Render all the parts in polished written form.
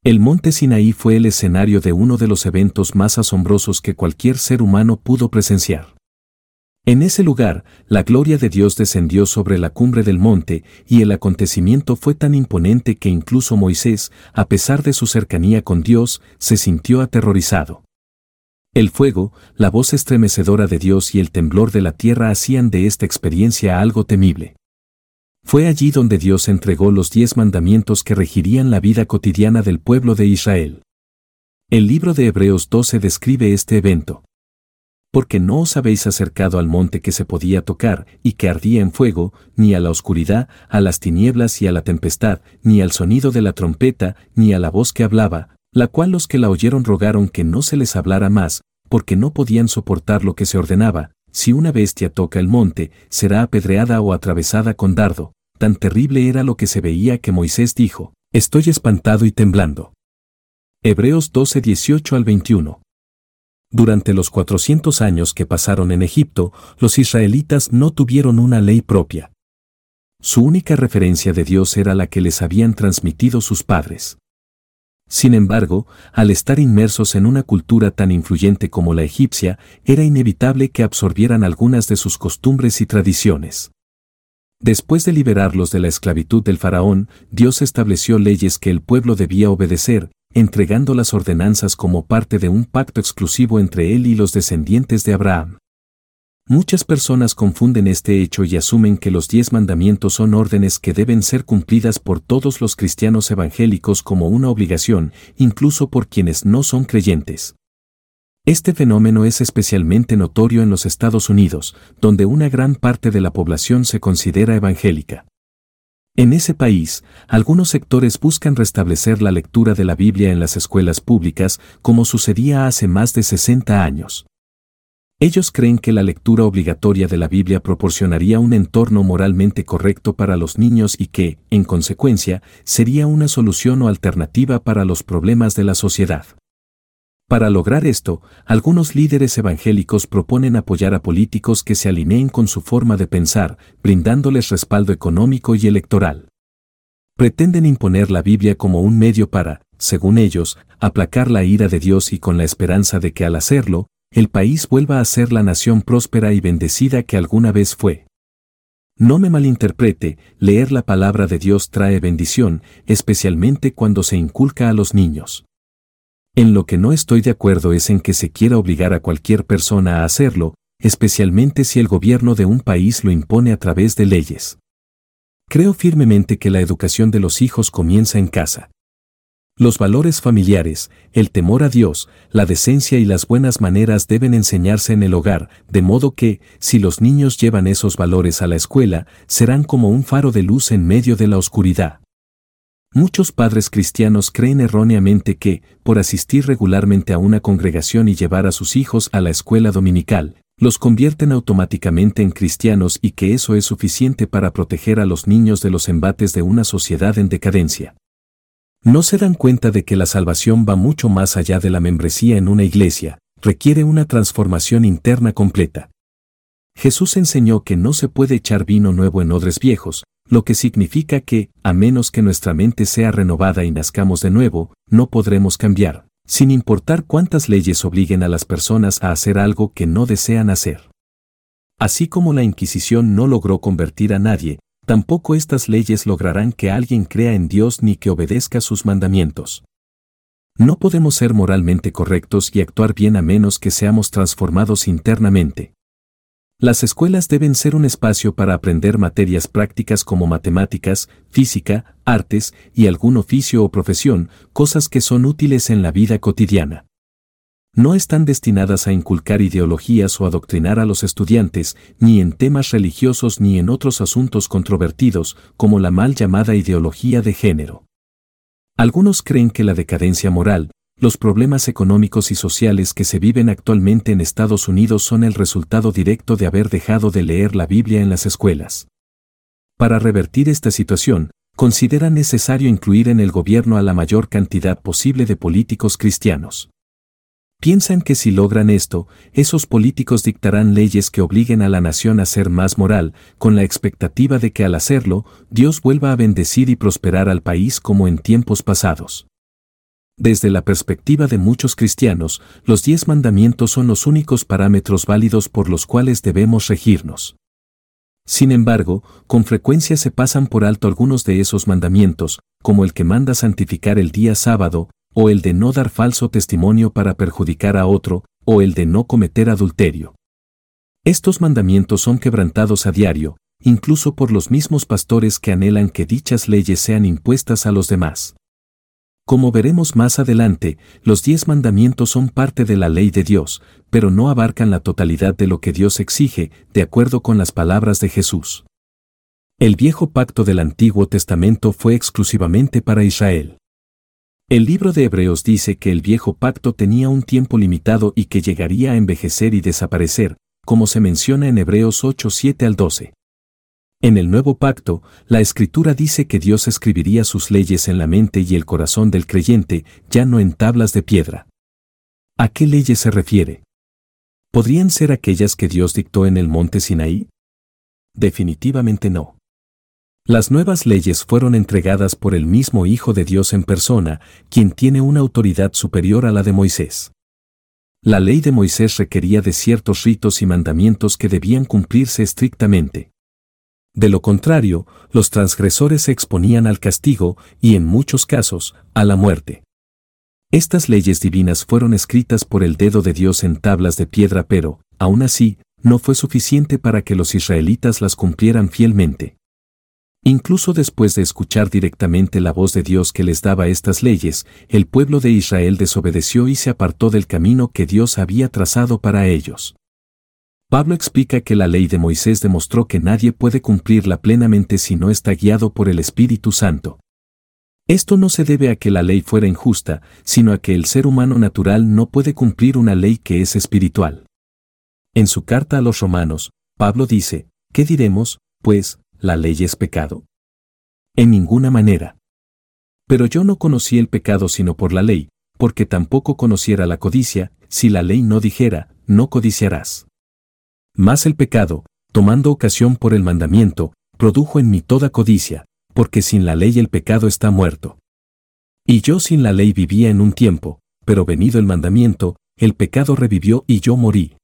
El monte Sinaí fue el escenario de uno de los eventos más asombrosos que cualquier ser humano pudo presenciar. En ese lugar, la gloria de Dios descendió sobre la cumbre del monte, y el acontecimiento fue tan imponente que incluso Moisés, a pesar de su cercanía con Dios, se sintió aterrorizado. El fuego, la voz estremecedora de Dios y el temblor de la tierra hacían de esta experiencia algo temible. Fue allí donde Dios entregó los 10 mandamientos que regirían la vida cotidiana del pueblo de Israel. El libro de Hebreos 12 describe este evento. Porque no os habéis acercado al monte que se podía tocar y que ardía en fuego, ni a la oscuridad, a las tinieblas y a la tempestad, ni al sonido de la trompeta, ni a la voz que hablaba, la cual los que la oyeron rogaron que no se les hablara más, porque no podían soportar lo que se ordenaba. Si una bestia toca el monte, será apedreada o atravesada con dardo. Tan terrible era lo que se veía que Moisés dijo: estoy espantado y temblando. Hebreos 12, 18 al 21. Durante los 400 años que pasaron en Egipto, los israelitas no tuvieron una ley propia. Su única referencia de Dios era la que les habían transmitido sus padres. Sin embargo, al estar inmersos en una cultura tan influyente como la egipcia, era inevitable que absorbieran algunas de sus costumbres y tradiciones. Después de liberarlos de la esclavitud del faraón, Dios estableció leyes que el pueblo debía obedecer, entregando las ordenanzas como parte de un pacto exclusivo entre él y los descendientes de Abraham. Muchas personas confunden este hecho y asumen que los 10 mandamientos son órdenes que deben ser cumplidas por todos los cristianos evangélicos como una obligación, incluso por quienes no son creyentes. Este fenómeno es especialmente notorio en los Estados Unidos, donde una gran parte de la población se considera evangélica. En ese país, algunos sectores buscan restablecer la lectura de la Biblia en las escuelas públicas, como sucedía hace más de 60 años. Ellos creen que la lectura obligatoria de la Biblia proporcionaría un entorno moralmente correcto para los niños y que, en consecuencia, sería una solución o alternativa para los problemas de la sociedad. Para lograr esto, algunos líderes evangélicos proponen apoyar a políticos que se alineen con su forma de pensar, brindándoles respaldo económico y electoral. Pretenden imponer la Biblia como un medio para, según ellos, aplacar la ira de Dios y con la esperanza de que al hacerlo, el país vuelva a ser la nación próspera y bendecida que alguna vez fue. No me malinterprete, leer la palabra de Dios trae bendición, especialmente cuando se inculca a los niños. En lo que no estoy de acuerdo es en que se quiera obligar a cualquier persona a hacerlo, especialmente si el gobierno de un país lo impone a través de leyes. Creo firmemente que la educación de los hijos comienza en casa. Los valores familiares, el temor a Dios, la decencia y las buenas maneras deben enseñarse en el hogar, de modo que, si los niños llevan esos valores a la escuela, serán como un faro de luz en medio de la oscuridad. Muchos padres cristianos creen erróneamente que, por asistir regularmente a una congregación y llevar a sus hijos a la escuela dominical, los convierten automáticamente en cristianos y que eso es suficiente para proteger a los niños de los embates de una sociedad en decadencia. No se dan cuenta de que la salvación va mucho más allá de la membresía en una iglesia, requiere una transformación interna completa. Jesús enseñó que no se puede echar vino nuevo en odres viejos, lo que significa que, a menos que nuestra mente sea renovada y nazcamos de nuevo, no podremos cambiar, sin importar cuántas leyes obliguen a las personas a hacer algo que no desean hacer. Así como la Inquisición no logró convertir a nadie, tampoco estas leyes lograrán que alguien crea en Dios ni que obedezca sus mandamientos. No podemos ser moralmente correctos y actuar bien a menos que seamos transformados internamente. Las escuelas deben ser un espacio para aprender materias prácticas como matemáticas, física, artes y algún oficio o profesión, cosas que son útiles en la vida cotidiana. No están destinadas a inculcar ideologías o adoctrinar a los estudiantes, ni en temas religiosos ni en otros asuntos controvertidos, como la mal llamada ideología de género. Algunos creen que la decadencia moral, los problemas económicos y sociales que se viven actualmente en Estados Unidos son el resultado directo de haber dejado de leer la Biblia en las escuelas. Para revertir esta situación, consideran necesario incluir en el gobierno a la mayor cantidad posible de políticos cristianos. Piensan que si logran esto, esos políticos dictarán leyes que obliguen a la nación a ser más moral, con la expectativa de que al hacerlo, Dios vuelva a bendecir y prosperar al país como en tiempos pasados. Desde la perspectiva de muchos cristianos, los 10 mandamientos son los únicos parámetros válidos por los cuales debemos regirnos. Sin embargo, con frecuencia se pasan por alto algunos de esos mandamientos, como el que manda santificar el día sábado, o el de no dar falso testimonio para perjudicar a otro, o el de no cometer adulterio. Estos mandamientos son quebrantados a diario, incluso por los mismos pastores que anhelan que dichas leyes sean impuestas a los demás. Como veremos más adelante, los 10 mandamientos son parte de la ley de Dios, pero no abarcan la totalidad de lo que Dios exige, de acuerdo con las palabras de Jesús. El viejo pacto del Antiguo Testamento fue exclusivamente para Israel. El libro de Hebreos dice que el viejo pacto tenía un tiempo limitado y que llegaría a envejecer y desaparecer, como se menciona en Hebreos 8:7 al 12. En el nuevo pacto, la Escritura dice que Dios escribiría sus leyes en la mente y el corazón del creyente, ya no en tablas de piedra. ¿A qué leyes se refiere? ¿Podrían ser aquellas que Dios dictó en el monte Sinaí? Definitivamente no. Las nuevas leyes fueron entregadas por el mismo Hijo de Dios en persona, quien tiene una autoridad superior a la de Moisés. La ley de Moisés requería de ciertos ritos y mandamientos que debían cumplirse estrictamente. De lo contrario, los transgresores se exponían al castigo y, en muchos casos, a la muerte. Estas leyes divinas fueron escritas por el dedo de Dios en tablas de piedra, pero, aún así, no fue suficiente para que los israelitas las cumplieran fielmente. Incluso después de escuchar directamente la voz de Dios que les daba estas leyes, el pueblo de Israel desobedeció y se apartó del camino que Dios había trazado para ellos. Pablo explica que la ley de Moisés demostró que nadie puede cumplirla plenamente si no está guiado por el Espíritu Santo. Esto no se debe a que la ley fuera injusta, sino a que el ser humano natural no puede cumplir una ley que es espiritual. En su carta a los Romanos, Pablo dice, ¿qué diremos, pues, la ley es pecado? En ninguna manera. Pero yo no conocí el pecado sino por la ley, porque tampoco conociera la codicia, si la ley no dijera, no codiciarás. Mas el pecado, tomando ocasión por el mandamiento, produjo en mí toda codicia, porque sin la ley el pecado está muerto. Y yo sin la ley vivía en un tiempo, pero venido el mandamiento, el pecado revivió y yo morí.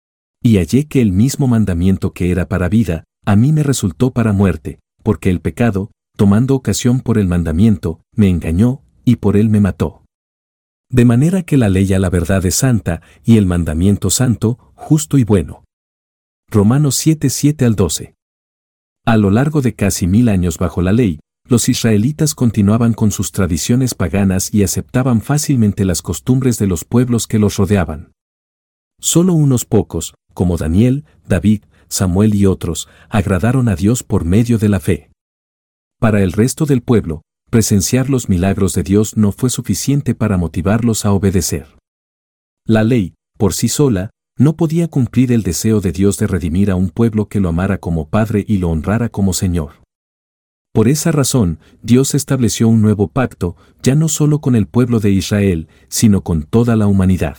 Y hallé que el mismo mandamiento que era para vida, a mí me resultó para muerte, porque el pecado, tomando ocasión por el mandamiento, me engañó, y por él me mató. De manera que la ley a la verdad es santa, y el mandamiento santo, justo y bueno. Romanos 7:7 al 12. A lo largo de casi 1000 años bajo la ley, los israelitas continuaban con sus tradiciones paganas y aceptaban fácilmente las costumbres de los pueblos que los rodeaban. Solo unos pocos, como Daniel, David, Samuel y otros, agradaron a Dios por medio de la fe. Para el resto del pueblo, presenciar los milagros de Dios no fue suficiente para motivarlos a obedecer. La ley, por sí sola, no podía cumplir el deseo de Dios de redimir a un pueblo que lo amara como Padre y lo honrara como Señor. Por esa razón, Dios estableció un nuevo pacto, ya no solo con el pueblo de Israel, sino con toda la humanidad.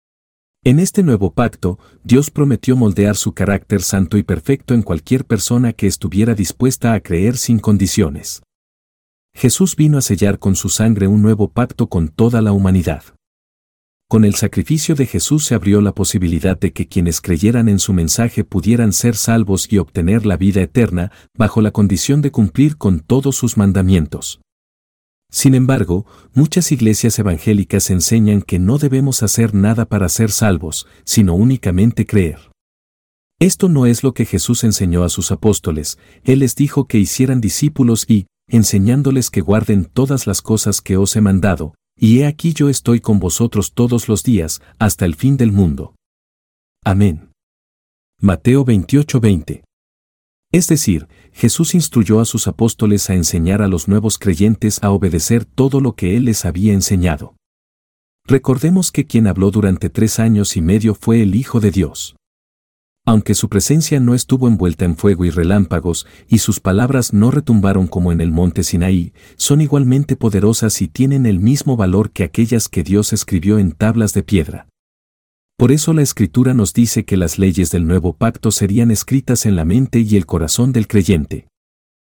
En este nuevo pacto, Dios prometió moldear su carácter santo y perfecto en cualquier persona que estuviera dispuesta a creer sin condiciones. Jesús vino a sellar con su sangre un nuevo pacto con toda la humanidad. Con el sacrificio de Jesús se abrió la posibilidad de que quienes creyeran en su mensaje pudieran ser salvos y obtener la vida eterna, bajo la condición de cumplir con todos sus mandamientos. Sin embargo, muchas iglesias evangélicas enseñan que no debemos hacer nada para ser salvos, sino únicamente creer. Esto no es lo que Jesús enseñó a sus apóstoles. Él les dijo que hicieran discípulos y, enseñándoles que guarden todas las cosas que os he mandado, y he aquí yo estoy con vosotros todos los días, hasta el fin del mundo. Amén. Mateo 28:20. Es decir, Jesús instruyó a sus apóstoles a enseñar a los nuevos creyentes a obedecer todo lo que Él les había enseñado. Recordemos que quien habló durante 3 años y medio fue el Hijo de Dios. Aunque su presencia no estuvo envuelta en fuego y relámpagos, y sus palabras no retumbaron como en el monte Sinaí, son igualmente poderosas y tienen el mismo valor que aquellas que Dios escribió en tablas de piedra. Por eso la Escritura nos dice que las leyes del nuevo pacto serían escritas en la mente y el corazón del creyente.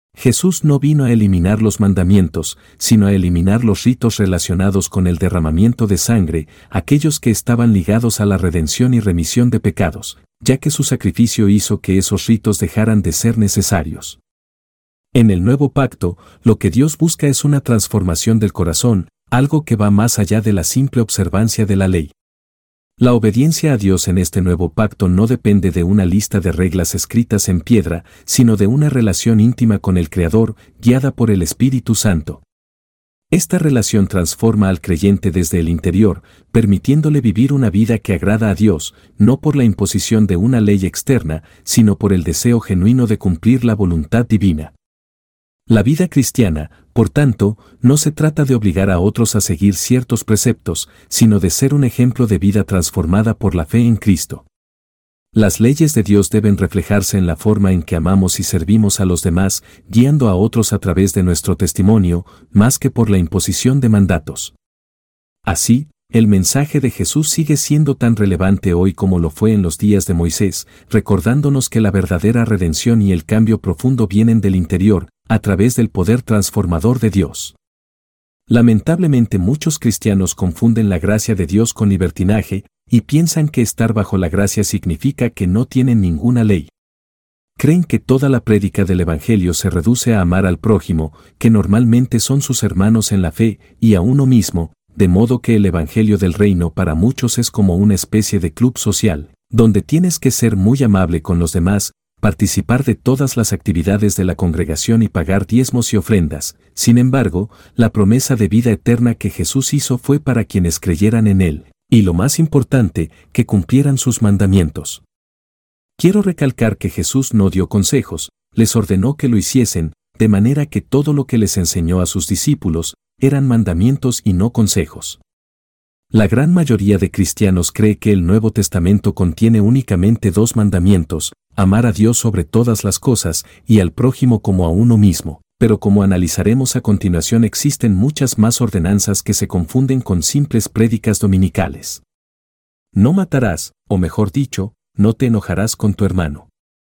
Jesús no vino a eliminar los mandamientos, sino a eliminar los ritos relacionados con el derramamiento de sangre, aquellos que estaban ligados a la redención y remisión de pecados, ya que su sacrificio hizo que esos ritos dejaran de ser necesarios. En el nuevo pacto, lo que Dios busca es una transformación del corazón, algo que va más allá de la simple observancia de la ley. La obediencia a Dios en este nuevo pacto no depende de una lista de reglas escritas en piedra, sino de una relación íntima con el Creador, guiada por el Espíritu Santo. Esta relación transforma al creyente desde el interior, permitiéndole vivir una vida que agrada a Dios, no por la imposición de una ley externa, sino por el deseo genuino de cumplir la voluntad divina. La vida cristiana, por tanto, no se trata de obligar a otros a seguir ciertos preceptos, sino de ser un ejemplo de vida transformada por la fe en Cristo. Las leyes de Dios deben reflejarse en la forma en que amamos y servimos a los demás, guiando a otros a través de nuestro testimonio, más que por la imposición de mandatos. Así, el mensaje de Jesús sigue siendo tan relevante hoy como lo fue en los días de Moisés, recordándonos que la verdadera redención y el cambio profundo vienen del interior, a través del poder transformador de Dios. Lamentablemente muchos cristianos confunden la gracia de Dios con libertinaje, y piensan que estar bajo la gracia significa que no tienen ninguna ley. Creen que toda la prédica del Evangelio se reduce a amar al prójimo, que normalmente son sus hermanos en la fe, y a uno mismo, de modo que el Evangelio del Reino para muchos es como una especie de club social, donde tienes que ser muy amable con los demás, participar de todas las actividades de la congregación y pagar diezmos y ofrendas. Sin embargo, la promesa de vida eterna que Jesús hizo fue para quienes creyeran en Él, y lo más importante, que cumplieran sus mandamientos. Quiero recalcar que Jesús no dio consejos, les ordenó que lo hiciesen, de manera que todo lo que les enseñó a sus discípulos, eran mandamientos y no consejos. La gran mayoría de cristianos cree que el Nuevo Testamento contiene únicamente 2 mandamientos, amar a Dios sobre todas las cosas y al prójimo como a uno mismo, pero como analizaremos a continuación existen muchas más ordenanzas que se confunden con simples prédicas dominicales. No matarás, o mejor dicho, no te enojarás con tu hermano.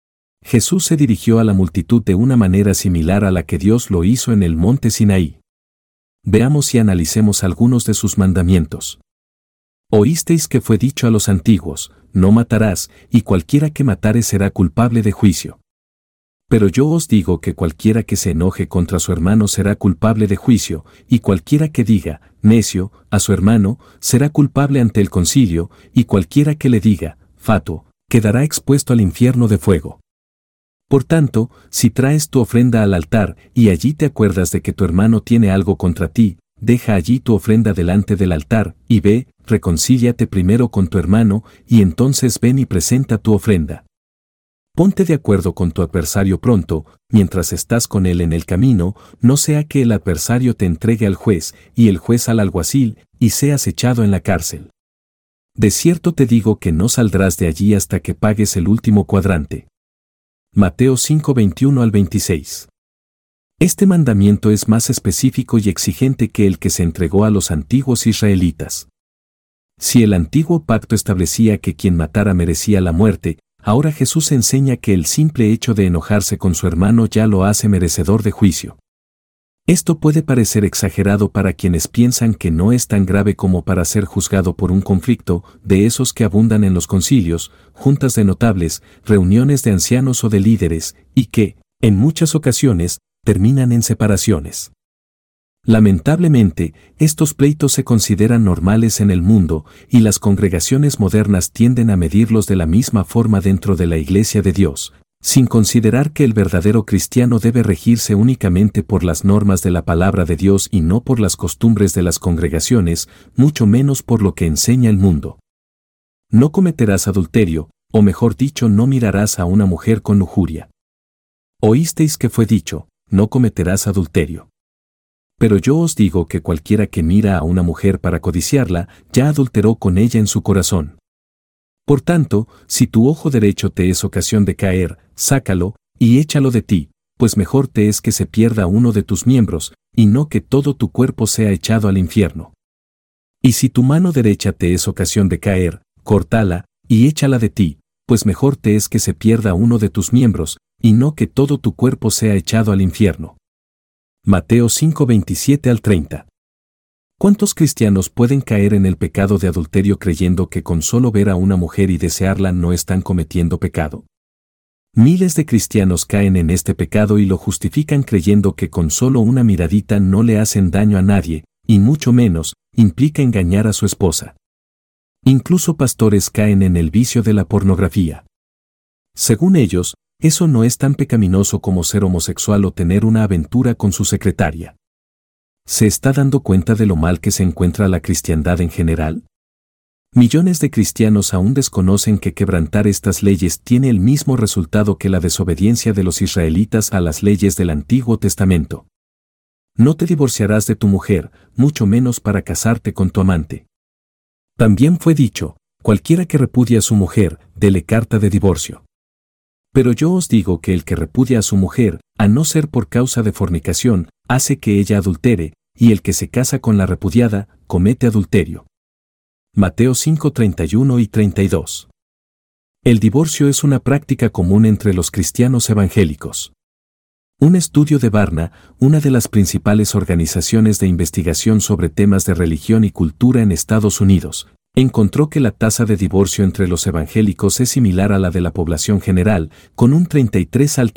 Jesús se dirigió a la multitud de una manera similar a la que Dios lo hizo en el monte Sinaí. Veamos y analicemos algunos de sus mandamientos. Oísteis que fue dicho a los antiguos, no matarás, y cualquiera que matare será culpable de juicio. Pero yo os digo que cualquiera que se enoje contra su hermano será culpable de juicio, y cualquiera que diga, necio, a su hermano, será culpable ante el concilio, y cualquiera que le diga, fatuo, quedará expuesto al infierno de fuego. Por tanto, si traes tu ofrenda al altar, y allí te acuerdas de que tu hermano tiene algo contra ti, deja allí tu ofrenda delante del altar, y ve, reconcíliate primero con tu hermano, y entonces ven y presenta tu ofrenda. Ponte de acuerdo con tu adversario pronto, mientras estás con él en el camino, no sea que el adversario te entregue al juez, y el juez al alguacil, y seas echado en la cárcel. De cierto te digo que no saldrás de allí hasta que pagues el último cuadrante. Mateo 5:21 al 26. Este mandamiento es más específico y exigente que el que se entregó a los antiguos israelitas. Si el antiguo pacto establecía que quien matara merecía la muerte, ahora Jesús enseña que el simple hecho de enojarse con su hermano ya lo hace merecedor de juicio. Esto puede parecer exagerado para quienes piensan que no es tan grave como para ser juzgado por un conflicto, de esos que abundan en los concilios, juntas de notables, reuniones de ancianos o de líderes, y que, en muchas ocasiones, terminan en separaciones. Lamentablemente, estos pleitos se consideran normales en el mundo, y las congregaciones modernas tienden a medirlos de la misma forma dentro de la Iglesia de Dios, sin considerar que el verdadero cristiano debe regirse únicamente por las normas de la palabra de Dios y no por las costumbres de las congregaciones, mucho menos por lo que enseña el mundo. No cometerás adulterio, o mejor dicho, no mirarás a una mujer con lujuria. Oísteis que fue dicho, no cometerás adulterio. Pero yo os digo que cualquiera que mira a una mujer para codiciarla, ya adulteró con ella en su corazón. Por tanto, si tu ojo derecho te es ocasión de caer, sácalo, y échalo de ti, pues mejor te es que se pierda uno de tus miembros, y no que todo tu cuerpo sea echado al infierno. Y si tu mano derecha te es ocasión de caer, córtala, y échala de ti, pues mejor te es que se pierda uno de tus miembros, y no que todo tu cuerpo sea echado al infierno. Mateo 5:27-30. ¿Cuántos cristianos pueden caer en el pecado de adulterio creyendo que con solo ver a una mujer y desearla no están cometiendo pecado? Miles de cristianos caen en este pecado y lo justifican creyendo que con solo una miradita no le hacen daño a nadie, y mucho menos, implica engañar a su esposa. Incluso pastores caen en el vicio de la pornografía. Según ellos, eso no es tan pecaminoso como ser homosexual o tener una aventura con su secretaria. ¿Se está dando cuenta de lo mal que se encuentra la cristiandad en general? Millones de cristianos aún desconocen que quebrantar estas leyes tiene el mismo resultado que la desobediencia de los israelitas a las leyes del Antiguo Testamento. No te divorciarás de tu mujer, mucho menos para casarte con tu amante. También fue dicho, cualquiera que repudia a su mujer, dele carta de divorcio. Pero yo os digo que el que repudia a su mujer, a no ser por causa de fornicación, hace que ella adultere, y el que se casa con la repudiada, comete adulterio. Mateo 5:31-32. El divorcio es una práctica común entre los cristianos evangélicos. Un estudio de Barna, una de las principales organizaciones de investigación sobre temas de religión y cultura en Estados Unidos, encontró que la tasa de divorcio entre los evangélicos es similar a la de la población general, con un 33 al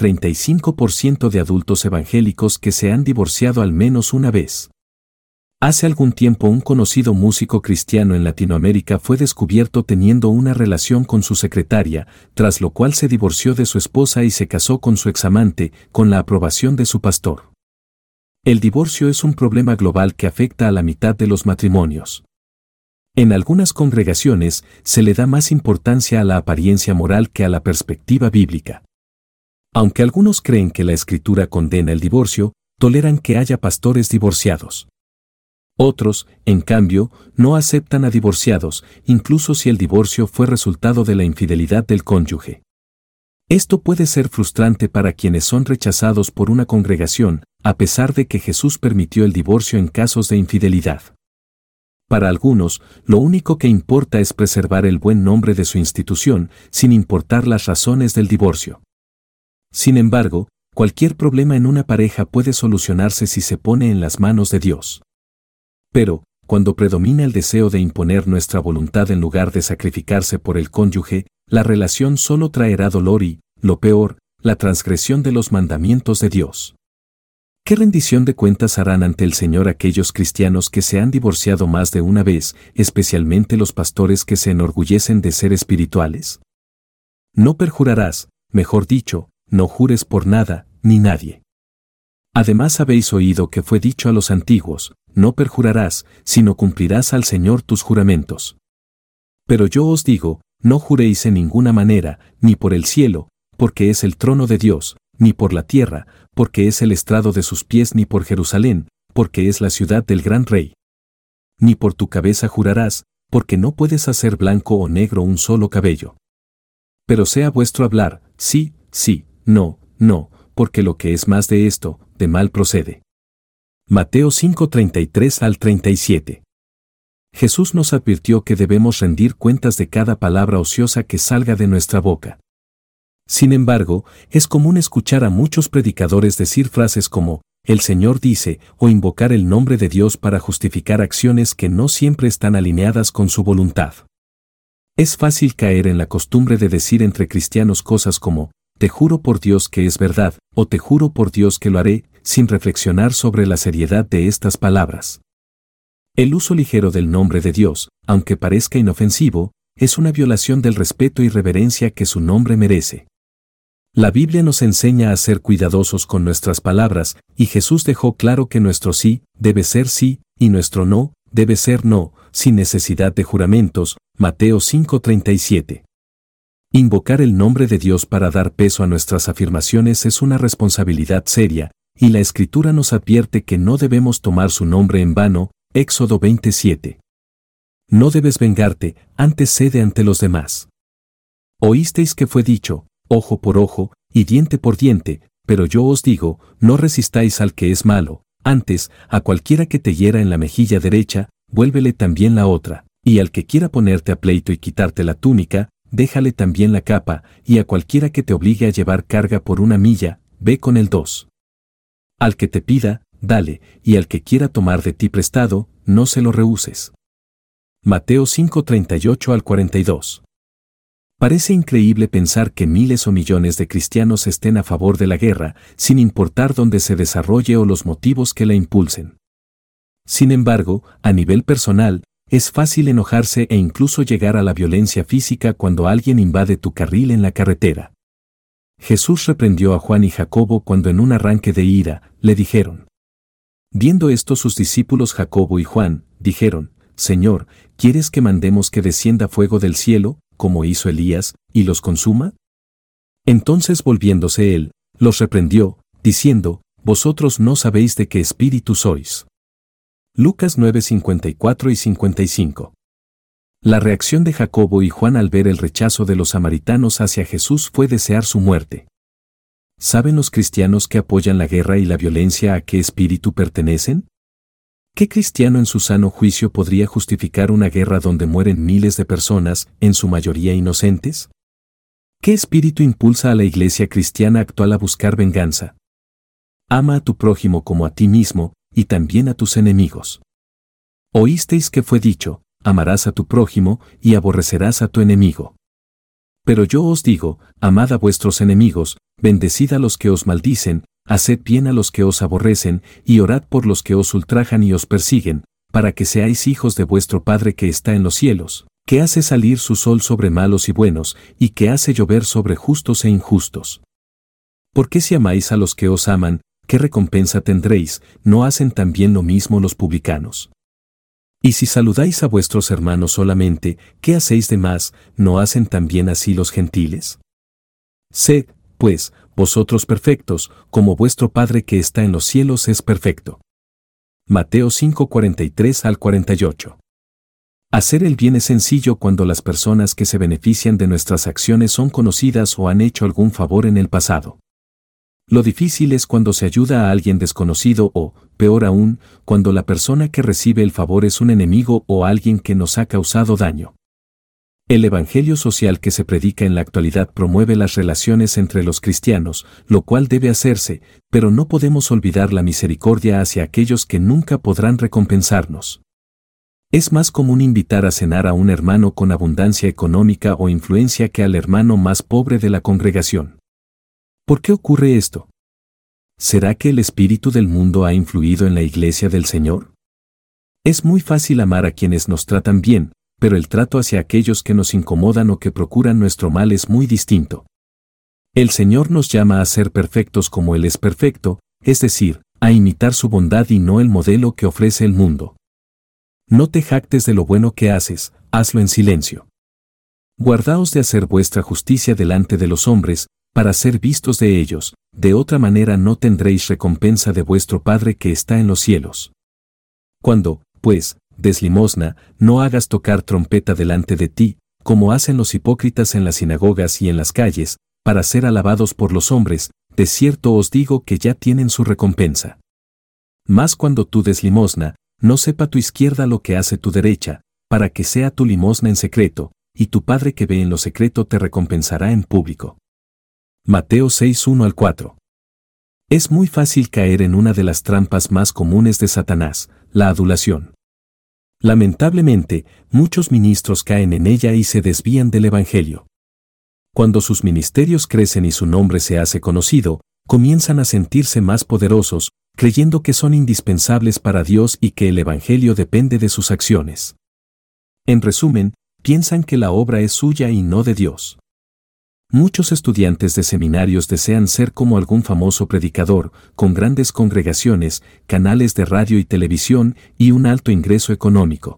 35% de adultos evangélicos que se han divorciado al menos una vez. Hace algún tiempo un conocido músico cristiano en Latinoamérica fue descubierto teniendo una relación con su secretaria, tras lo cual se divorció de su esposa y se casó con su examante, con la aprobación de su pastor. El divorcio es un problema global que afecta a la mitad de los matrimonios. En algunas congregaciones se le da más importancia a la apariencia moral que a la perspectiva bíblica. Aunque algunos creen que la Escritura condena el divorcio, toleran que haya pastores divorciados. Otros, en cambio, no aceptan a divorciados, incluso si el divorcio fue resultado de la infidelidad del cónyuge. Esto puede ser frustrante para quienes son rechazados por una congregación, a pesar de que Jesús permitió el divorcio en casos de infidelidad. Para algunos, lo único que importa es preservar el buen nombre de su institución, sin importar las razones del divorcio. Sin embargo, cualquier problema en una pareja puede solucionarse si se pone en las manos de Dios. Pero, cuando predomina el deseo de imponer nuestra voluntad en lugar de sacrificarse por el cónyuge, la relación solo traerá dolor y, lo peor, la transgresión de los mandamientos de Dios. ¿Qué rendición de cuentas harán ante el Señor aquellos cristianos que se han divorciado más de una vez, especialmente los pastores que se enorgullecen de ser espirituales? No perjurarás, mejor dicho, no jures por nada, ni nadie. Además habéis oído que fue dicho a los antiguos, no perjurarás, sino cumplirás al Señor tus juramentos. Pero yo os digo, no juréis en ninguna manera, ni por el cielo, porque es el trono de Dios, ni por la tierra, porque es el estrado de sus pies, ni por Jerusalén, porque es la ciudad del gran rey. Ni por tu cabeza jurarás, porque no puedes hacer blanco o negro un solo cabello. Pero sea vuestro hablar, sí, sí, no, no, porque lo que es más de esto, de mal procede. Mateo 5:33-37. Jesús nos advirtió que debemos rendir cuentas de cada palabra ociosa que salga de nuestra boca. Sin embargo, es común escuchar a muchos predicadores decir frases como, el Señor dice, o invocar el nombre de Dios para justificar acciones que no siempre están alineadas con su voluntad. Es fácil caer en la costumbre de decir entre cristianos cosas como, te juro por Dios que es verdad, o te juro por Dios que lo haré, sin reflexionar sobre la seriedad de estas palabras. El uso ligero del nombre de Dios, aunque parezca inofensivo, es una violación del respeto y reverencia que su nombre merece. La Biblia nos enseña a ser cuidadosos con nuestras palabras, y Jesús dejó claro que nuestro sí debe ser sí, y nuestro no debe ser no, sin necesidad de juramentos. Mateo 5:37. Invocar el nombre de Dios para dar peso a nuestras afirmaciones es una responsabilidad seria, y la Escritura nos advierte que no debemos tomar su nombre en vano. Éxodo 27. No debes vengarte, antes cede ante los demás. Oísteis que fue dicho, ojo por ojo, y diente por diente, pero yo os digo, no resistáis al que es malo, antes, a cualquiera que te hiera en la mejilla derecha, vuélvele también la otra, y al que quiera ponerte a pleito y quitarte la túnica, déjale también la capa, y a cualquiera que te obligue a llevar carga por 1 milla, ve con el 2. Al que te pida, dale, y al que quiera tomar de ti prestado, no se lo rehuses. Mateo 5:38 al 42. Parece increíble pensar que miles o millones de cristianos estén a favor de la guerra, sin importar dónde se desarrolle o los motivos que la impulsen. Sin embargo, a nivel personal, es fácil enojarse e incluso llegar a la violencia física cuando alguien invade tu carril en la carretera. Jesús reprendió a Juan y Jacobo cuando en un arranque de ira, le dijeron. Viendo esto sus discípulos Jacobo y Juan, dijeron, Señor, ¿quieres que mandemos que descienda fuego del cielo, como hizo Elías, y los consuma? Entonces volviéndose él, los reprendió, diciendo, Vosotros no sabéis de qué espíritu sois. Lucas 9:54 y 55. La reacción de Jacobo y Juan al ver el rechazo de los samaritanos hacia Jesús fue desear su muerte. ¿Saben los cristianos que apoyan la guerra y la violencia a qué espíritu pertenecen? ¿Qué cristiano en su sano juicio podría justificar una guerra donde mueren miles de personas, en su mayoría inocentes? ¿Qué espíritu impulsa a la iglesia cristiana actual a buscar venganza? Ama a tu prójimo como a ti mismo, y también a tus enemigos. Oísteis que fue dicho, amarás a tu prójimo, y aborrecerás a tu enemigo. Pero yo os digo, amad a vuestros enemigos, bendecid a los que os maldicen, haced bien a los que os aborrecen, y orad por los que os ultrajan y os persiguen, para que seáis hijos de vuestro Padre que está en los cielos, que hace salir su sol sobre malos y buenos, y que hace llover sobre justos e injustos. Porque si amáis a los que os aman, ¿qué recompensa tendréis? ¿No hacen también lo mismo los publicanos? Y si saludáis a vuestros hermanos solamente, ¿qué hacéis de más? ¿No hacen también así los gentiles? Sed, pues, vosotros perfectos, como vuestro Padre que está en los cielos es perfecto. Mateo 5:43 al 48. Hacer el bien es sencillo cuando las personas que se benefician de nuestras acciones son conocidas o han hecho algún favor en el pasado. Lo difícil es cuando se ayuda a alguien desconocido o, peor aún, cuando la persona que recibe el favor es un enemigo o alguien que nos ha causado daño. El evangelio social que se predica en la actualidad promueve las relaciones entre los cristianos, lo cual debe hacerse, pero no podemos olvidar la misericordia hacia aquellos que nunca podrán recompensarnos. Es más común invitar a cenar a un hermano con abundancia económica o influencia que al hermano más pobre de la congregación. ¿Por qué ocurre esto? ¿Será que el espíritu del mundo ha influido en la iglesia del Señor? Es muy fácil amar a quienes nos tratan bien, pero el trato hacia aquellos que nos incomodan o que procuran nuestro mal es muy distinto. El Señor nos llama a ser perfectos como Él es perfecto, es decir, a imitar su bondad y no el modelo que ofrece el mundo. No te jactes de lo bueno que haces, hazlo en silencio. Guardaos de hacer vuestra justicia delante de los hombres, para ser vistos de ellos, de otra manera no tendréis recompensa de vuestro Padre que está en los cielos. Cuando, pues, des limosna, no hagas tocar trompeta delante de ti, como hacen los hipócritas en las sinagogas y en las calles, para ser alabados por los hombres, de cierto os digo que ya tienen su recompensa. Mas cuando tú des limosna, no sepa tu izquierda lo que hace tu derecha, para que sea tu limosna en secreto, y tu Padre que ve en lo secreto te recompensará en público. Mateo 6:1 al 4. Es muy fácil caer en una de las trampas más comunes de Satanás, la adulación. Lamentablemente, muchos ministros caen en ella y se desvían del Evangelio. Cuando sus ministerios crecen y su nombre se hace conocido, comienzan a sentirse más poderosos, creyendo que son indispensables para Dios y que el Evangelio depende de sus acciones. En resumen, piensan que la obra es suya y no de Dios. Muchos estudiantes de seminarios desean ser como algún famoso predicador, con grandes congregaciones, canales de radio y televisión y un alto ingreso económico.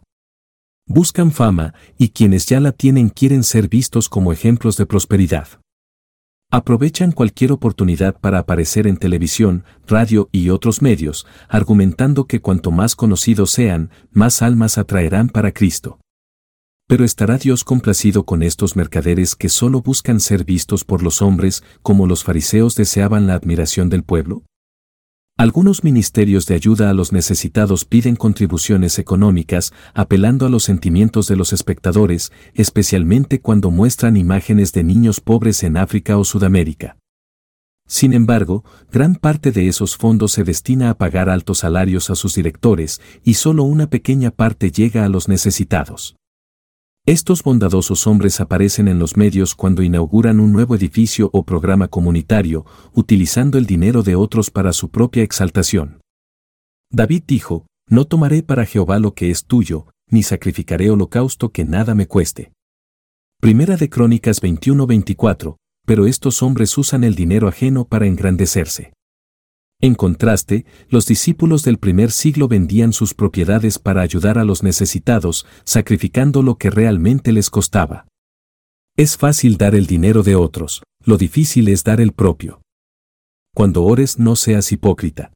Buscan fama, y quienes ya la tienen quieren ser vistos como ejemplos de prosperidad. Aprovechan cualquier oportunidad para aparecer en televisión, radio y otros medios, argumentando que cuanto más conocidos sean, más almas atraerán para Cristo. Pero ¿estará Dios complacido con estos mercaderes que solo buscan ser vistos por los hombres, como los fariseos deseaban la admiración del pueblo? Algunos ministerios de ayuda a los necesitados piden contribuciones económicas, apelando a los sentimientos de los espectadores, especialmente cuando muestran imágenes de niños pobres en África o Sudamérica. Sin embargo, gran parte de esos fondos se destina a pagar altos salarios a sus directores, y solo una pequeña parte llega a los necesitados. Estos bondadosos hombres aparecen en los medios cuando inauguran un nuevo edificio o programa comunitario, utilizando el dinero de otros para su propia exaltación. David dijo: «No tomaré para Jehová lo que es tuyo, ni sacrificaré holocausto que nada me cueste». Primera de Crónicas 21:24, pero estos hombres usan el dinero ajeno para engrandecerse. En contraste, los discípulos del primer siglo vendían sus propiedades para ayudar a los necesitados, sacrificando lo que realmente les costaba. Es fácil dar el dinero de otros, lo difícil es dar el propio. Cuando ores, no seas hipócrita.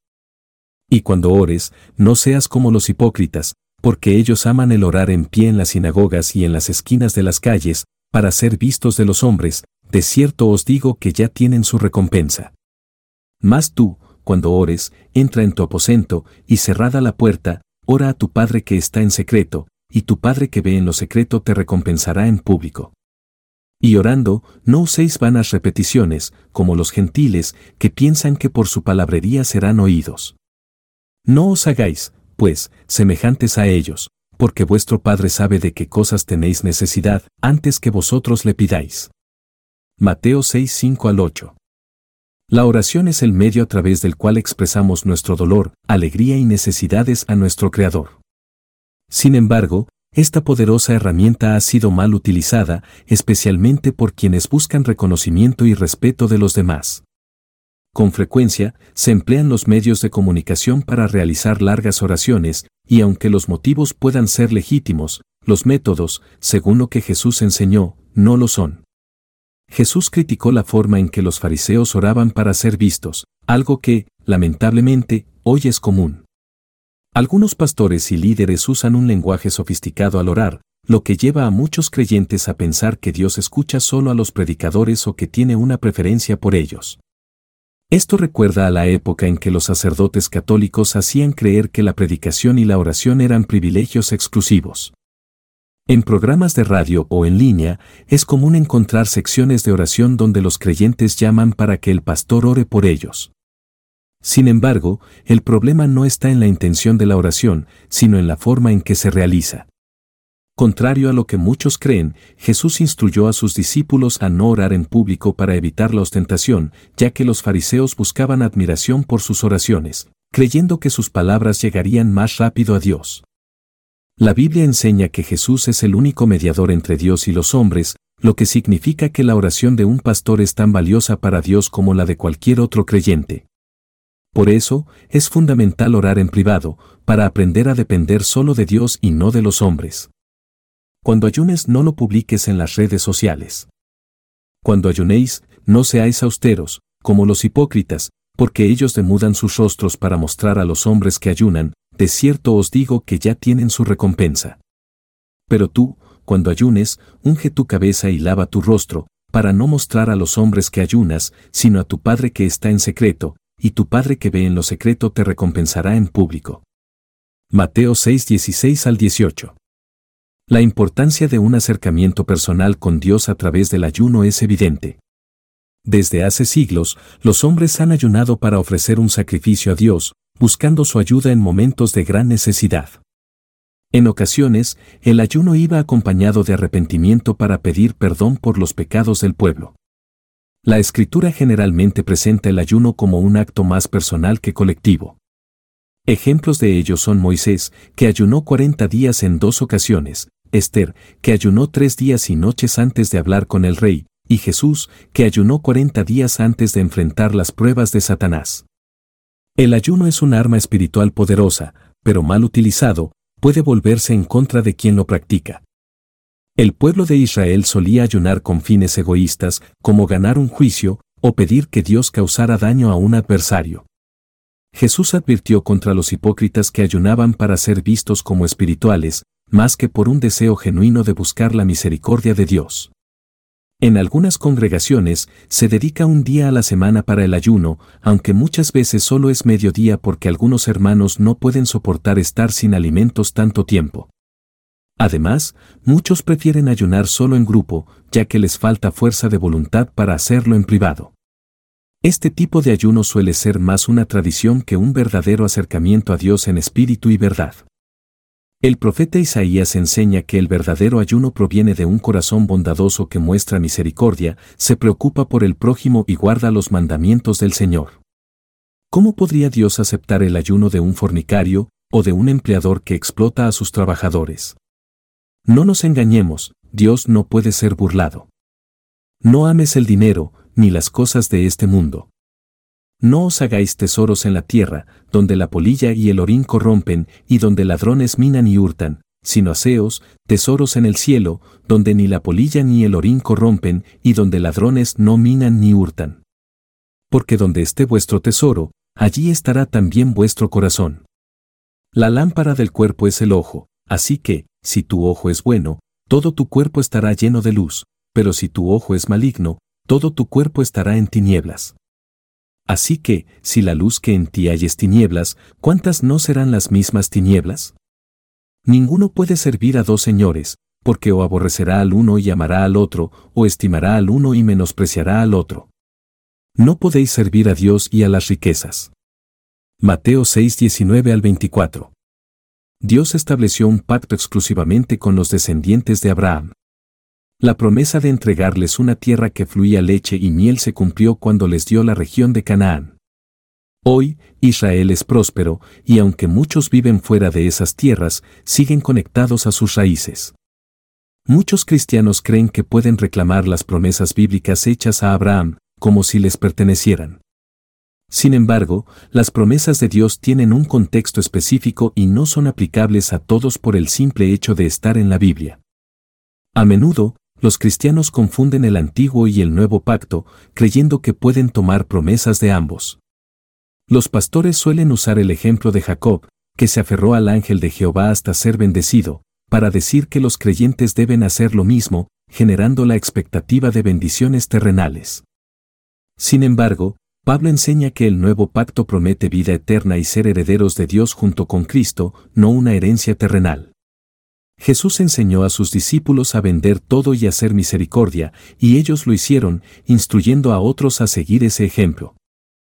Y cuando ores, no seas como los hipócritas, porque ellos aman el orar en pie en las sinagogas y en las esquinas de las calles, para ser vistos de los hombres. De cierto os digo que ya tienen su recompensa. Mas tú, cuando ores, entra en tu aposento, y cerrada la puerta, ora a tu Padre que está en secreto, y tu Padre que ve en lo secreto te recompensará en público. Y orando, no uséis vanas repeticiones, como los gentiles, que piensan que por su palabrería serán oídos. No os hagáis, pues, semejantes a ellos, porque vuestro Padre sabe de qué cosas tenéis necesidad, antes que vosotros le pidáis. Mateo 6:5-8. La oración es el medio a través del cual expresamos nuestro dolor, alegría y necesidades a nuestro Creador. Sin embargo, esta poderosa herramienta ha sido mal utilizada, especialmente por quienes buscan reconocimiento y respeto de los demás. Con frecuencia, se emplean los medios de comunicación para realizar largas oraciones, y aunque los motivos puedan ser legítimos, los métodos, según lo que Jesús enseñó, no lo son. Jesús criticó la forma en que los fariseos oraban para ser vistos, algo que, lamentablemente, hoy es común. Algunos pastores y líderes usan un lenguaje sofisticado al orar, lo que lleva a muchos creyentes a pensar que Dios escucha solo a los predicadores o que tiene una preferencia por ellos. Esto recuerda a la época en que los sacerdotes católicos hacían creer que la predicación y la oración eran privilegios exclusivos. En programas de radio o en línea, es común encontrar secciones de oración donde los creyentes llaman para que el pastor ore por ellos. Sin embargo, el problema no está en la intención de la oración, sino en la forma en que se realiza. Contrario a lo que muchos creen, Jesús instruyó a sus discípulos a no orar en público para evitar la ostentación, ya que los fariseos buscaban admiración por sus oraciones, creyendo que sus palabras llegarían más rápido a Dios. La Biblia enseña que Jesús es el único mediador entre Dios y los hombres, lo que significa que la oración de un pastor es tan valiosa para Dios como la de cualquier otro creyente. Por eso, es fundamental orar en privado, para aprender a depender solo de Dios y no de los hombres. Cuando ayunes, no lo publiques en las redes sociales. Cuando ayunéis, no seáis austeros, como los hipócritas, porque ellos demudan sus rostros para mostrar a los hombres que ayunan. De cierto os digo que ya tienen su recompensa. Pero tú, cuando ayunes, unge tu cabeza y lava tu rostro, para no mostrar a los hombres que ayunas, sino a tu Padre que está en secreto, y tu Padre que ve en lo secreto te recompensará en público. Mateo 6:16-18. La importancia de un acercamiento personal con Dios a través del ayuno es evidente. Desde hace siglos, los hombres han ayunado para ofrecer un sacrificio a Dios, buscando su ayuda en momentos de gran necesidad. En ocasiones, el ayuno iba acompañado de arrepentimiento para pedir perdón por los pecados del pueblo. La Escritura generalmente presenta el ayuno como un acto más personal que colectivo. Ejemplos de ello son Moisés, que ayunó 40 días en 2 ocasiones, Esther, que ayunó 3 días y noches antes de hablar con el rey, y Jesús, que ayunó 40 días antes de enfrentar las pruebas de Satanás. El ayuno es un arma espiritual poderosa, pero mal utilizado, puede volverse en contra de quien lo practica. El pueblo de Israel solía ayunar con fines egoístas, como ganar un juicio, o pedir que Dios causara daño a un adversario. Jesús advirtió contra los hipócritas que ayunaban para ser vistos como espirituales, más que por un deseo genuino de buscar la misericordia de Dios. En algunas congregaciones se dedica un día a la semana para el ayuno, aunque muchas veces solo es mediodía porque algunos hermanos no pueden soportar estar sin alimentos tanto tiempo. Además, muchos prefieren ayunar solo en grupo, ya que les falta fuerza de voluntad para hacerlo en privado. Este tipo de ayuno suele ser más una tradición que un verdadero acercamiento a Dios en espíritu y verdad. El profeta Isaías enseña que el verdadero ayuno proviene de un corazón bondadoso que muestra misericordia, se preocupa por el prójimo y guarda los mandamientos del Señor. ¿Cómo podría Dios aceptar el ayuno de un fornicario o de un empleador que explota a sus trabajadores? No nos engañemos, Dios no puede ser burlado. No ames el dinero, ni las cosas de este mundo. No os hagáis tesoros en la tierra, donde la polilla y el orín corrompen, y donde ladrones minan y hurtan, sino haceos tesoros en el cielo, donde ni la polilla ni el orín corrompen, y donde ladrones no minan ni hurtan. Porque donde esté vuestro tesoro, allí estará también vuestro corazón. La lámpara del cuerpo es el ojo, así que, si tu ojo es bueno, todo tu cuerpo estará lleno de luz, pero si tu ojo es maligno, todo tu cuerpo estará en tinieblas. Así que, si la luz que en ti hay es tinieblas, ¿cuántas no serán las mismas tinieblas? Ninguno puede servir a dos señores, porque o aborrecerá al uno y amará al otro, o estimará al uno y menospreciará al otro. No podéis servir a Dios y a las riquezas. Mateo 6:19-24. Dios estableció un pacto exclusivamente con los descendientes de Abraham. La promesa de entregarles una tierra que fluía leche y miel se cumplió cuando les dio la región de Canaán. Hoy, Israel es próspero, y aunque muchos viven fuera de esas tierras, siguen conectados a sus raíces. Muchos cristianos creen que pueden reclamar las promesas bíblicas hechas a Abraham, como si les pertenecieran. Sin embargo, las promesas de Dios tienen un contexto específico y no son aplicables a todos por el simple hecho de estar en la Biblia. A menudo, los cristianos confunden el antiguo y el nuevo pacto, creyendo que pueden tomar promesas de ambos. Los pastores suelen usar el ejemplo de Jacob, que se aferró al ángel de Jehová hasta ser bendecido, para decir que los creyentes deben hacer lo mismo, generando la expectativa de bendiciones terrenales. Sin embargo, Pablo enseña que el nuevo pacto promete vida eterna y ser herederos de Dios junto con Cristo, no una herencia terrenal. Jesús enseñó a sus discípulos a vender todo y hacer misericordia, y ellos lo hicieron, instruyendo a otros a seguir ese ejemplo.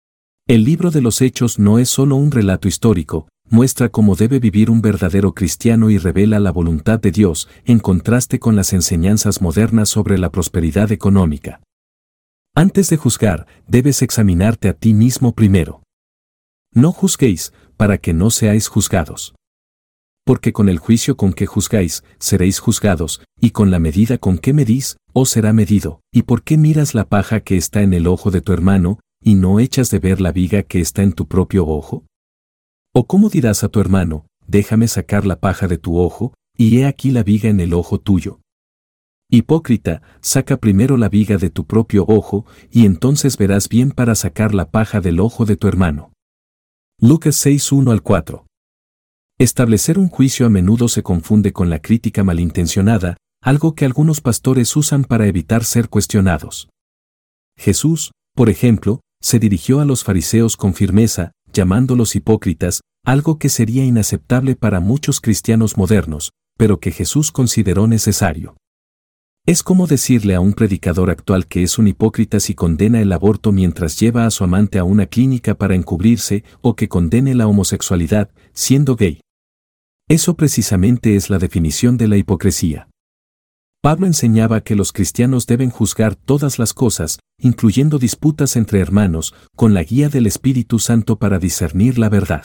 El libro de los Hechos no es solo un relato histórico, muestra cómo debe vivir un verdadero cristiano y revela la voluntad de Dios, en contraste con las enseñanzas modernas sobre la prosperidad económica. Antes de juzgar, debes examinarte a ti mismo primero. No juzguéis, para que no seáis juzgados. Porque con el juicio con que juzgáis, seréis juzgados, y con la medida con que medís, os será medido. ¿Y por qué miras la paja que está en el ojo de tu hermano, y no echas de ver la viga que está en tu propio ojo? ¿O cómo dirás a tu hermano, déjame sacar la paja de tu ojo, y he aquí la viga en el ojo tuyo? Hipócrita, saca primero la viga de tu propio ojo, y entonces verás bien para sacar la paja del ojo de tu hermano. Lucas 6:1-4. Establecer un juicio a menudo se confunde con la crítica malintencionada, algo que algunos pastores usan para evitar ser cuestionados. Jesús, por ejemplo, se dirigió a los fariseos con firmeza, llamándolos hipócritas, algo que sería inaceptable para muchos cristianos modernos, pero que Jesús consideró necesario. Es como decirle a un predicador actual que es un hipócrita si condena el aborto mientras lleva a su amante a una clínica para encubrirse, o que condene la homosexualidad, siendo gay. Eso precisamente es la definición de la hipocresía. Pablo enseñaba que los cristianos deben juzgar todas las cosas, incluyendo disputas entre hermanos, con la guía del Espíritu Santo para discernir la verdad.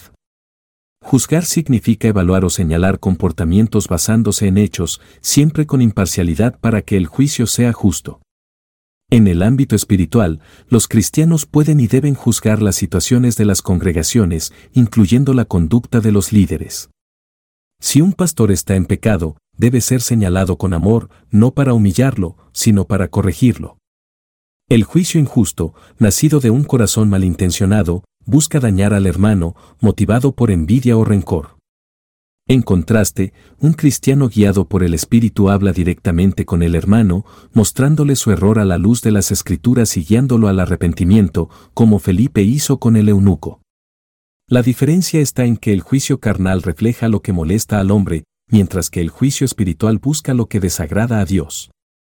Juzgar significa evaluar o señalar comportamientos basándose en hechos, siempre con imparcialidad para que el juicio sea justo. En el ámbito espiritual, los cristianos pueden y deben juzgar las situaciones de las congregaciones, incluyendo la conducta de los líderes. Si un pastor está en pecado, debe ser señalado con amor, no para humillarlo, sino para corregirlo. El juicio injusto, nacido de un corazón malintencionado, busca dañar al hermano, motivado por envidia o rencor. En contraste, un cristiano guiado por el Espíritu habla directamente con el hermano, mostrándole su error a la luz de las Escrituras y guiándolo al arrepentimiento, como Felipe hizo con el eunuco. La diferencia está en que el juicio carnal refleja lo que molesta al hombre, mientras que el juicio espiritual busca lo que desagrada a Dios.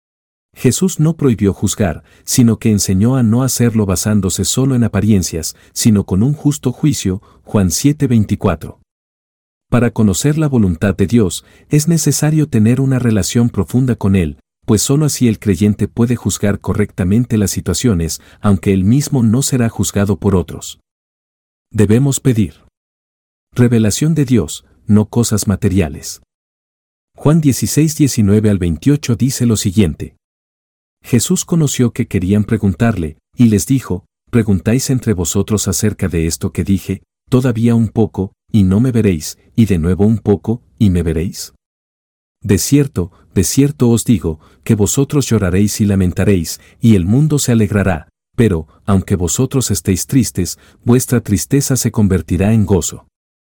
Jesús no prohibió juzgar, sino que enseñó a no hacerlo basándose solo en apariencias, sino con un justo juicio, Juan 7:24. Para conocer la voluntad de Dios, es necesario tener una relación profunda con Él, pues sólo así el creyente puede juzgar correctamente las situaciones, aunque él mismo no será juzgado por otros. Debemos pedir revelación de Dios, no cosas materiales. Juan 16:19-28 dice lo siguiente. Jesús conoció que querían preguntarle, y les dijo, ¿preguntáis entre vosotros acerca de esto que dije, todavía un poco, y no me veréis, y de nuevo un poco, y me veréis? De cierto os digo, que vosotros lloraréis y lamentaréis, y el mundo se alegrará, pero, aunque vosotros estéis tristes, vuestra tristeza se convertirá en gozo.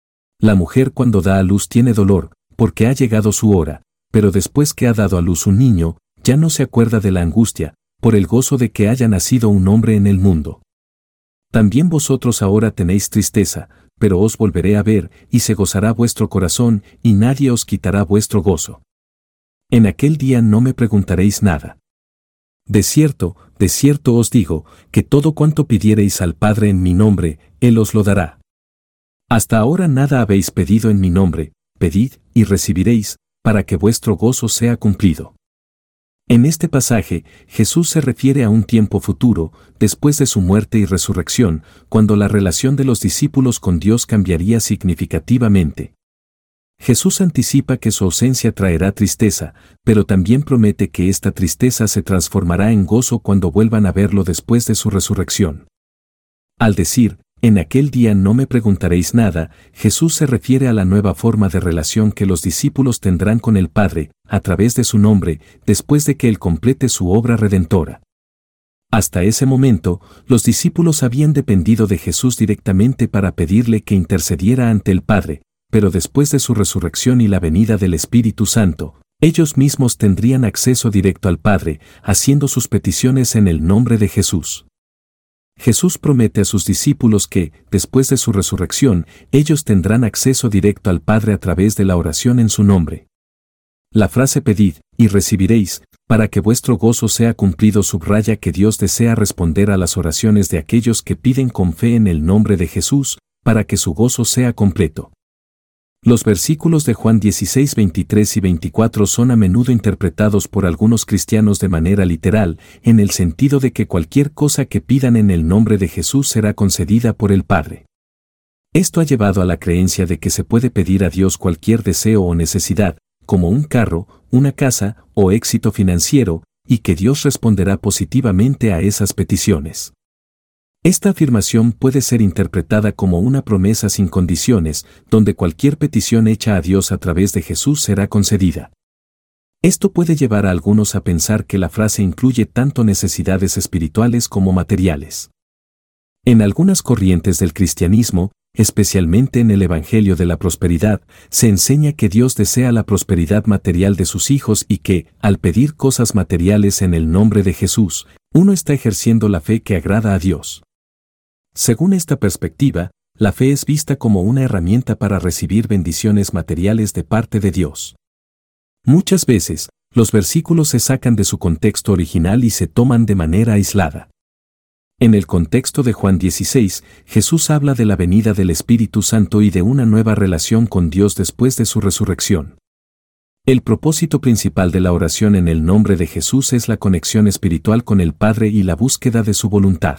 La mujer cuando da a luz tiene dolor, porque ha llegado su hora, pero después que ha dado a luz un niño, ya no se acuerda de la angustia, por el gozo de que haya nacido un hombre en el mundo. También vosotros ahora tenéis tristeza, pero os volveré a ver, y se gozará vuestro corazón, y nadie os quitará vuestro gozo. En aquel día no me preguntaréis nada. De cierto os digo, que todo cuanto pidiereis al Padre en mi nombre, Él os lo dará. Hasta ahora nada habéis pedido en mi nombre, pedid, y recibiréis, para que vuestro gozo sea cumplido. En este pasaje, Jesús se refiere a un tiempo futuro, después de su muerte y resurrección, cuando la relación de los discípulos con Dios cambiaría significativamente. Jesús anticipa que su ausencia traerá tristeza, pero también promete que esta tristeza se transformará en gozo cuando vuelvan a verlo después de su resurrección. Al decir, en aquel día no me preguntaréis nada, Jesús se refiere a la nueva forma de relación que los discípulos tendrán con el Padre, a través de su nombre, después de que Él complete su obra redentora. Hasta ese momento, los discípulos habían dependido de Jesús directamente para pedirle que intercediera ante el Padre, pero después de su resurrección y la venida del Espíritu Santo, ellos mismos tendrían acceso directo al Padre, haciendo sus peticiones en el nombre de Jesús. Jesús promete a sus discípulos que, después de su resurrección, ellos tendrán acceso directo al Padre a través de la oración en su nombre. La frase pedid, y recibiréis, para que vuestro gozo sea cumplido subraya que Dios desea responder a las oraciones de aquellos que piden con fe en el nombre de Jesús, para que su gozo sea completo. Los versículos de Juan 16, 23 y 24 son a menudo interpretados por algunos cristianos de manera literal, en el sentido de que cualquier cosa que pidan en el nombre de Jesús será concedida por el Padre. Esto ha llevado a la creencia de que se puede pedir a Dios cualquier deseo o necesidad, como un carro, una casa o éxito financiero, y que Dios responderá positivamente a esas peticiones. Esta afirmación puede ser interpretada como una promesa sin condiciones, donde cualquier petición hecha a Dios a través de Jesús será concedida. Esto puede llevar a algunos a pensar que la frase incluye tanto necesidades espirituales como materiales. En algunas corrientes del cristianismo, especialmente en el Evangelio de la Prosperidad, se enseña que Dios desea la prosperidad material de sus hijos y que, al pedir cosas materiales en el nombre de Jesús, uno está ejerciendo la fe que agrada a Dios. Según esta perspectiva, la fe es vista como una herramienta para recibir bendiciones materiales de parte de Dios. Muchas veces, los versículos se sacan de su contexto original y se toman de manera aislada. En el contexto de Juan 16, Jesús habla de la venida del Espíritu Santo y de una nueva relación con Dios después de su resurrección. El propósito principal de la oración en el nombre de Jesús es la conexión espiritual con el Padre y la búsqueda de su voluntad.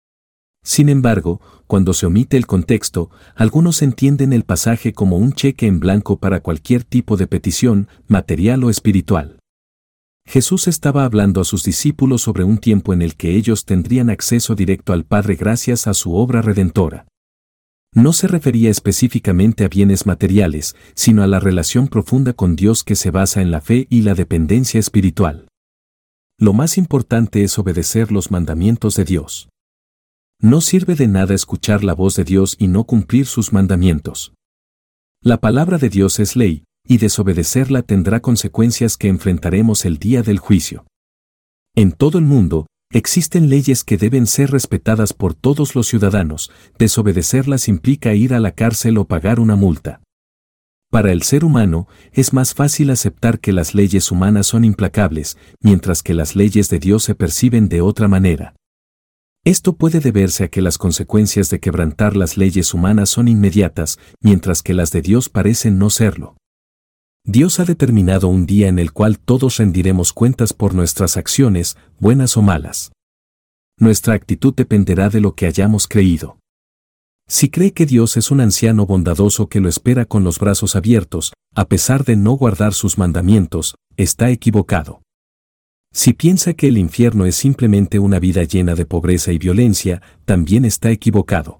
Sin embargo, cuando se omite el contexto, algunos entienden el pasaje como un cheque en blanco para cualquier tipo de petición, material o espiritual. Jesús estaba hablando a sus discípulos sobre un tiempo en el que ellos tendrían acceso directo al Padre gracias a su obra redentora. No se refería específicamente a bienes materiales, sino a la relación profunda con Dios que se basa en la fe y la dependencia espiritual. Lo más importante es obedecer los mandamientos de Dios. No sirve de nada escuchar la voz de Dios y no cumplir sus mandamientos. La palabra de Dios es ley, y desobedecerla tendrá consecuencias que enfrentaremos el día del juicio. En todo el mundo, existen leyes que deben ser respetadas por todos los ciudadanos, desobedecerlas implica ir a la cárcel o pagar una multa. Para el ser humano, es más fácil aceptar que las leyes humanas son implacables, mientras que las leyes de Dios se perciben de otra manera. Esto puede deberse a que las consecuencias de quebrantar las leyes humanas son inmediatas, mientras que las de Dios parecen no serlo. Dios ha determinado un día en el cual todos rendiremos cuentas por nuestras acciones, buenas o malas. Nuestra actitud dependerá de lo que hayamos creído. Si cree que Dios es un anciano bondadoso que lo espera con los brazos abiertos, a pesar de no guardar sus mandamientos, está equivocado. Si piensa que el infierno es simplemente una vida llena de pobreza y violencia, también está equivocado.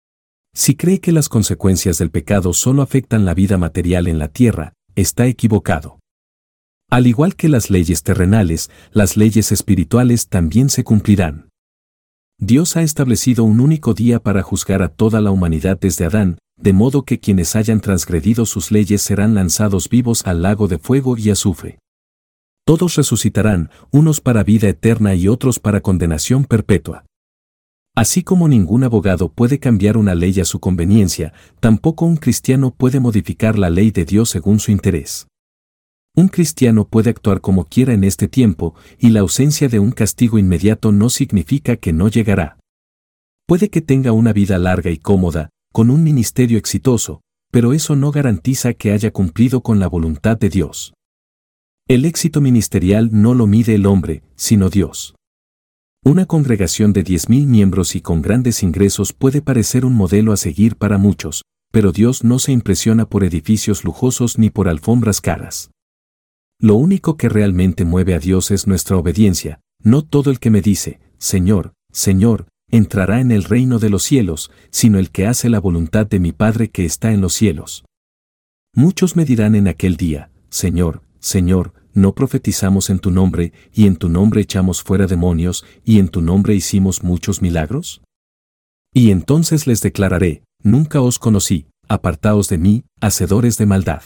Si cree que las consecuencias del pecado solo afectan la vida material en la tierra, está equivocado. Al igual que las leyes terrenales, las leyes espirituales también se cumplirán. Dios ha establecido un único día para juzgar a toda la humanidad desde Adán, de modo que quienes hayan transgredido sus leyes serán lanzados vivos al lago de fuego y azufre. Todos resucitarán, unos para vida eterna y otros para condenación perpetua. Así como ningún abogado puede cambiar una ley a su conveniencia, tampoco un cristiano puede modificar la ley de Dios según su interés. Un cristiano puede actuar como quiera en este tiempo, y la ausencia de un castigo inmediato no significa que no llegará. Puede que tenga una vida larga y cómoda, con un ministerio exitoso, pero eso no garantiza que haya cumplido con la voluntad de Dios. El éxito ministerial no lo mide el hombre, sino Dios. Una congregación de 10,000 miembros y con grandes ingresos puede parecer un modelo a seguir para muchos, pero Dios no se impresiona por edificios lujosos ni por alfombras caras. Lo único que realmente mueve a Dios es nuestra obediencia. No todo el que me dice, Señor, Señor, entrará en el reino de los cielos, sino el que hace la voluntad de mi Padre que está en los cielos. Muchos me dirán en aquel día, Señor, Señor, ¿no profetizamos en tu nombre, y en tu nombre echamos fuera demonios, y en tu nombre hicimos muchos milagros? Y entonces les declararé, nunca os conocí, apartaos de mí, hacedores de maldad.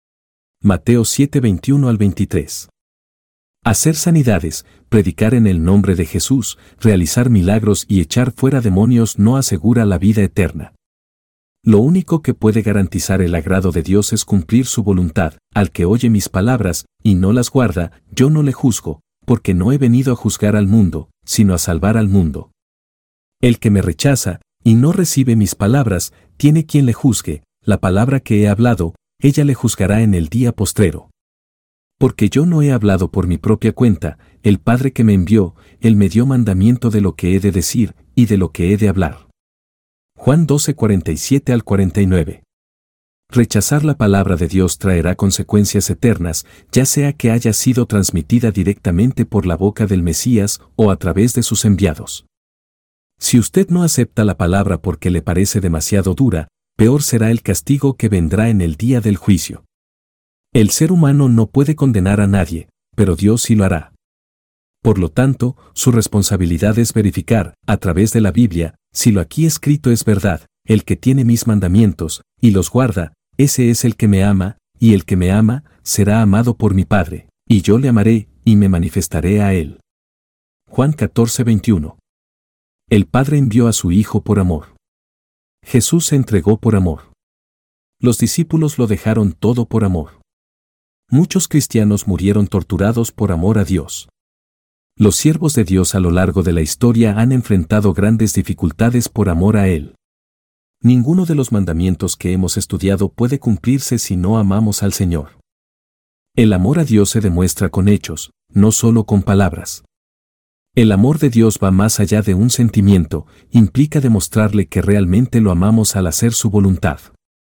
Mateo 7:21-23. Hacer sanidades, predicar en el nombre de Jesús, realizar milagros y echar fuera demonios no asegura la vida eterna. Lo único que puede garantizar el agrado de Dios es cumplir su voluntad. Al que oye mis palabras, y no las guarda, yo no le juzgo, porque no he venido a juzgar al mundo, sino a salvar al mundo. El que me rechaza, y no recibe mis palabras, tiene quien le juzgue, la palabra que he hablado, ella le juzgará en el día postrero. Porque yo no he hablado por mi propia cuenta, el Padre que me envió, Él me dio mandamiento de lo que he de decir, y de lo que he de hablar. Juan 12:47-49. Rechazar la palabra de Dios traerá consecuencias eternas, ya sea que haya sido transmitida directamente por la boca del Mesías o a través de sus enviados. Si usted no acepta la palabra porque le parece demasiado dura, peor será el castigo que vendrá en el día del juicio. El ser humano no puede condenar a nadie, pero Dios sí lo hará. Por lo tanto, su responsabilidad es verificar, a través de la Biblia, si lo aquí escrito es verdad. El que tiene mis mandamientos, y los guarda, ese es el que me ama, y el que me ama, será amado por mi Padre, y yo le amaré, y me manifestaré a él. Juan 14:21. El Padre envió a su Hijo por amor. Jesús se entregó por amor. Los discípulos lo dejaron todo por amor. Muchos cristianos murieron torturados por amor a Dios. Los siervos de Dios a lo largo de la historia han enfrentado grandes dificultades por amor a Él. Ninguno de los mandamientos que hemos estudiado puede cumplirse si no amamos al Señor. El amor a Dios se demuestra con hechos, no solo con palabras. El amor de Dios va más allá de un sentimiento, implica demostrarle que realmente lo amamos al hacer su voluntad.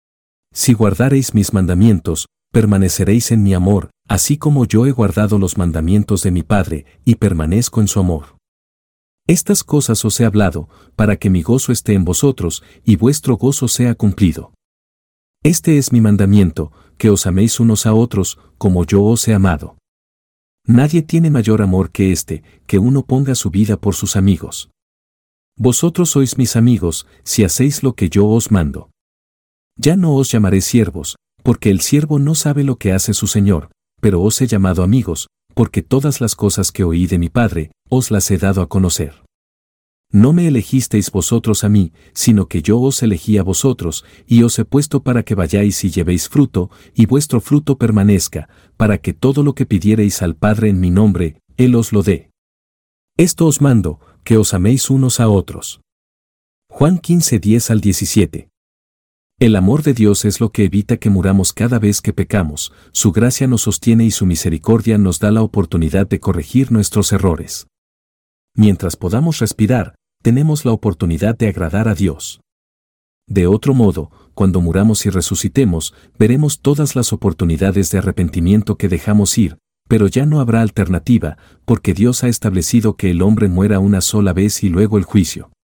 Si guardareis mis mandamientos, permaneceréis en mi amor, así como yo he guardado los mandamientos de mi Padre, y permanezco en su amor. Estas cosas os he hablado, para que mi gozo esté en vosotros, y vuestro gozo sea cumplido. Este es mi mandamiento, que os améis unos a otros, como yo os he amado. Nadie tiene mayor amor que este, que uno ponga su vida por sus amigos. Vosotros sois mis amigos, si hacéis lo que yo os mando. Ya no os llamaré siervos, porque el siervo no sabe lo que hace su señor, pero os he llamado amigos, porque todas las cosas que oí de mi Padre, os las he dado a conocer. No me elegisteis vosotros a mí, sino que yo os elegí a vosotros, y os he puesto para que vayáis y llevéis fruto, y vuestro fruto permanezca, para que todo lo que pidiereis al Padre en mi nombre, Él os lo dé. Esto os mando, que os améis unos a otros. Juan 15, 10-17. El amor de Dios es lo que evita que muramos cada vez que pecamos, su gracia nos sostiene y su misericordia nos da la oportunidad de corregir nuestros errores. Mientras podamos respirar, tenemos la oportunidad de agradar a Dios. De otro modo, cuando muramos y resucitemos, veremos todas las oportunidades de arrepentimiento que dejamos ir, pero ya no habrá alternativa, porque Dios ha establecido que el hombre muera una sola vez y luego el juicio.